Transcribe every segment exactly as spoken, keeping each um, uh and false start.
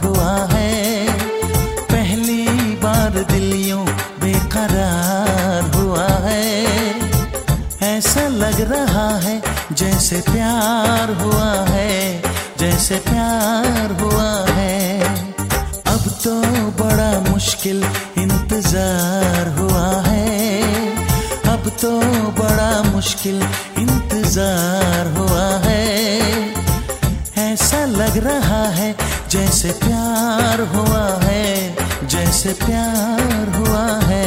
हुआ है। पहली बार दिल यूं बेकरार हुआ है। ऐसा लग रहा है जैसे प्यार हुआ है, जैसे प्यार हुआ है। अब तो बड़ा मुश्किल इंतजार हुआ है, अब तो बड़ा मुश्किल इंतजार हुआ है। ऐसा लग रहा है जैसे प्यार हुआ है, जैसे प्यार हुआ है।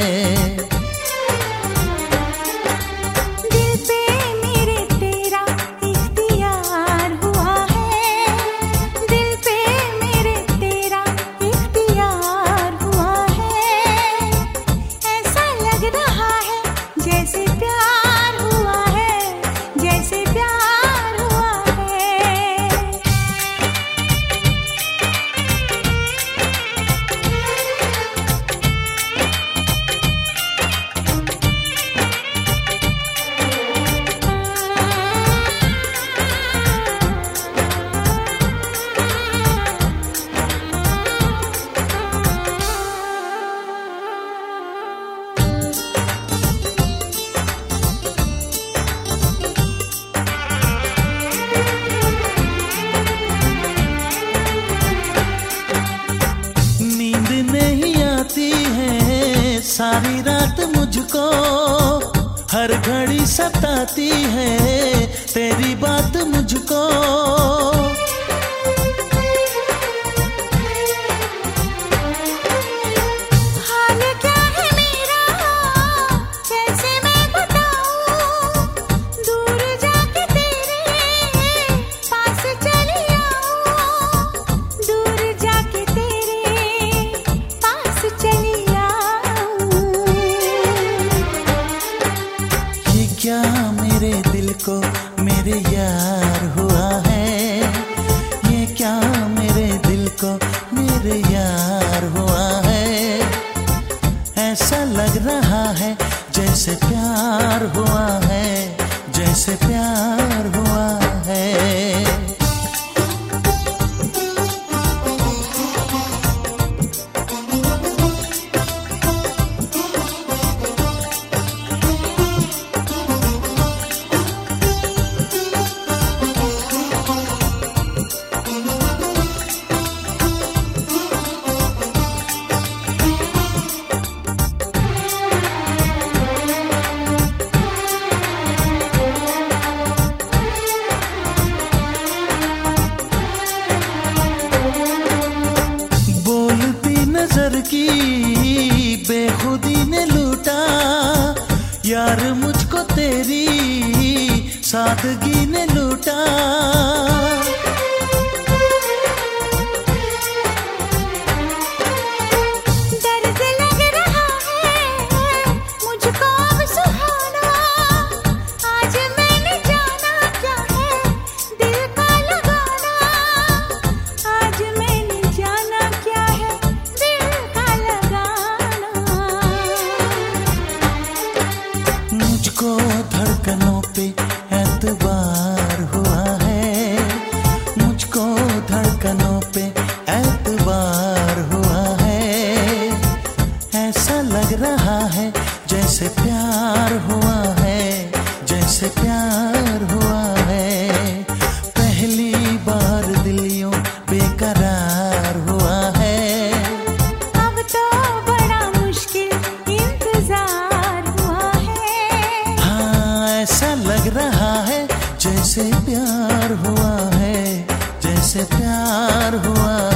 सारी रात मुझको हर घड़ी सताती है तेरी बात मुझको। हाल क्या है मेरा कैसे मैं बताऊं, दूर जाके तेरे पास चली आऊं, दूर जाके तेरे पास चली क्या मेरे दिल को मेरे यार हुआ है, ये क्या मेरे दिल को मेरे यार हुआ है। ऐसा लग रहा है जैसे प्यार हुआ है, जैसे प्यार हुआ है। नजर की बेखुदी ने लूटा यार मुझको तेरी सादगी ने लूटा। दर्द लग रहा है मुझको अब सुहाना, आज मैंने जाना क्या है दिल का लगाना, आज मैंने जाना क्या है मुझको धड़कनों पे एतबार हुआ है, मुझको धड़कनों पे एतबार हुआ है। ऐसा लग रहा है जैसे प्यार हुआ है, जैसे प्यार हुआ है। पहली बार दिल यूं बेकरार हुआ है। अब तो बड़ा मुश्किल इंतजार हुआ है। हाँ ऐसा लग रहा है जैसे प्यार हुआ है, जैसे प्यार हुआ